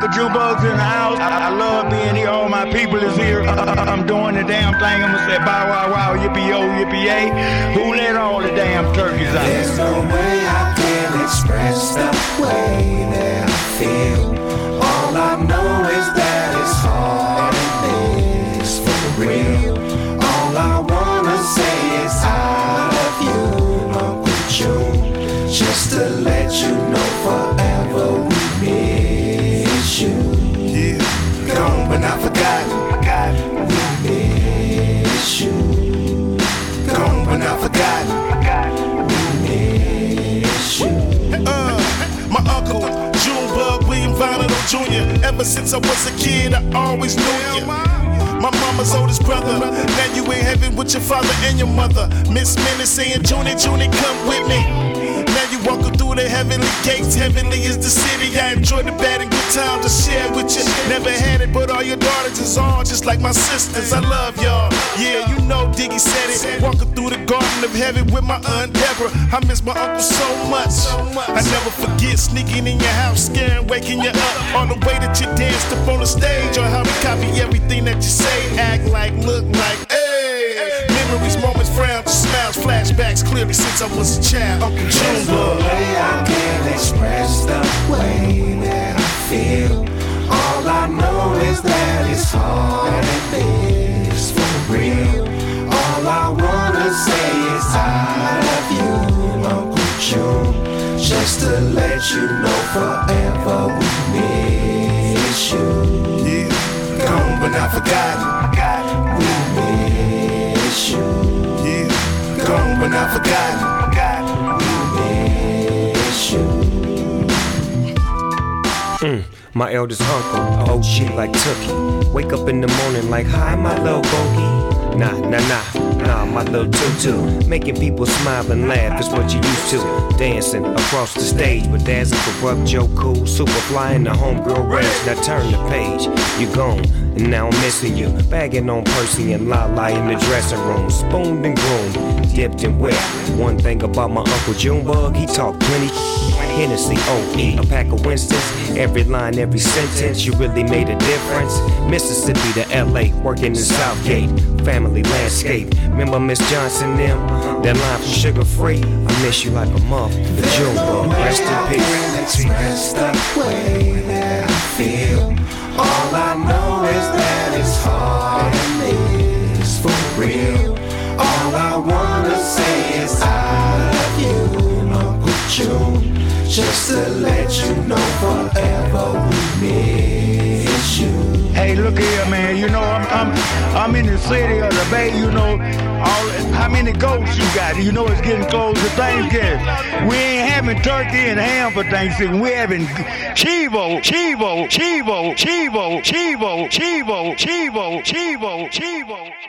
Uncle Junebug's in the house. I love being here. All my people is here. I'm doing the damn thing. I'm gonna say bow wow wow, yippee yo, yippee yay. Who let all the damn turkeys out? There's no way I can express the way that I feel. All I know is that it's hard and it's for real. All I wanna say is I love you, Uncle June. Just to let you know forever we miss you. Yeah, gone but not forgotten. We miss you. Gone but not forgotten. We miss you. My uncle, Junebug William Violent Jr. Ever since I was a kid, I always knew you. My mama's oldest brother. Now you in heaven with your father and your mother. Miss Minnie saying, Junie, Junie, come with me. Now you walking through the heavenly gates. Heavenly is the city. I enjoy the bad and good times to share with you. Never had it, but all your daughters is all just like my sisters. I love y'all. Yeah, you know Diggy said it. Walking through the garden of heaven with my Aunt Deborah. I miss my uncle so much. I never forget sneaking in your house, scaring, waking you up. On the way that you danced up on the stage, or how we copy everything that you say, act like, look like, hey. Memories, moments, frowns, smiles, flashbacks, clearly since I was a child. Uncle Junebug. There's no way I can express the way that I feel. All I know is that it's hard and it's for real. All I wanna say is I love you, Uncle June. Just to let you know forever we miss you. Yeah, gone but not forgotten. We miss you. Yeah, gone but not forgotten. My eldest uncle, OG like Tookie. Wake up in the morning like, hi, my little bogey. Nah, my little tutu. Making people smile and laugh is what you used to. Dancing across the stage, but that's corrupt, Joe Cool, super flying the homegirl rage. Now turn the page, you gone, and now I'm missing you. Bagging on Percy and Lala in the dressing room, spooned and groomed, dipped and wet. One thing about my Uncle Junebug, he talk plenty. Hennessy, O.E., a pack of Winstons. Every line, every sentence, you really made a difference. Mississippi to L.A., working in Southgate. Family landscape. Remember Miss Johnson them? That line from Sugar Free. I miss you like a month. The Junebug, rest in peace. Express the way that I feel. All I know is that it's hard and it's for real. All I wanna say is I love you, Uncle June. Just to let you know forever we miss you. Hey, look here, man. You know I'm in the city of the Bay. You know how many goats you got? You know it's getting close to Thanksgiving. We ain't having turkey and ham for Thanksgiving. We're having chivo.